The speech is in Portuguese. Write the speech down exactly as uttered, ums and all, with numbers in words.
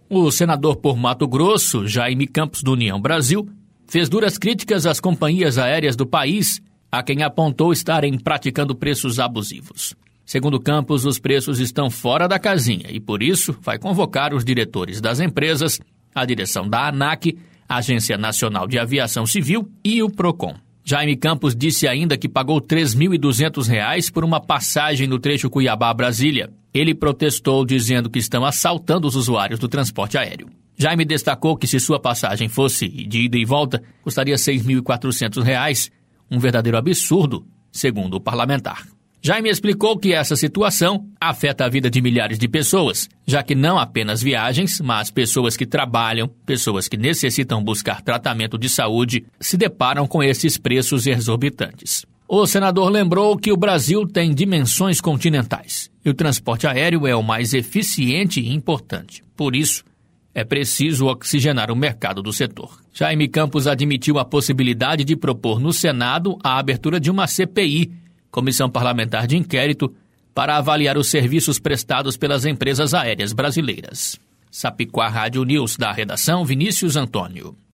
O senador por Mato Grosso, Jaime Campos, do União Brasil, fez duras críticas às companhias aéreas do país, a quem apontou estarem praticando preços abusivos. Segundo Campos, os preços estão fora da casinha e, por isso, vai convocar os diretores das empresas, a direção da ANAC, Agência Nacional de Aviação Civil e o PROCON. Jaime Campos disse ainda que pagou três mil e duzentos reais por uma passagem no trecho Cuiabá-Brasília. Ele protestou dizendo que estão assaltando os usuários do transporte aéreo. Jaime destacou que se sua passagem fosse de ida e volta, custaria seis mil e quatrocentos reais, um verdadeiro absurdo, segundo o parlamentar. Jaime explicou que essa situação afeta a vida de milhares de pessoas, já que não apenas viagens, mas pessoas que trabalham, pessoas que necessitam buscar tratamento de saúde, se deparam com esses preços exorbitantes. O senador lembrou que o Brasil tem dimensões continentais e o transporte aéreo é o mais eficiente e importante. Por isso, é preciso oxigenar o mercado do setor. Jaime Campos admitiu a possibilidade de propor no Senado a abertura de uma C P I, Comissão Parlamentar de Inquérito, para avaliar os serviços prestados pelas empresas aéreas brasileiras. Sapicua Rádio News, da redação Vinícius Antônio.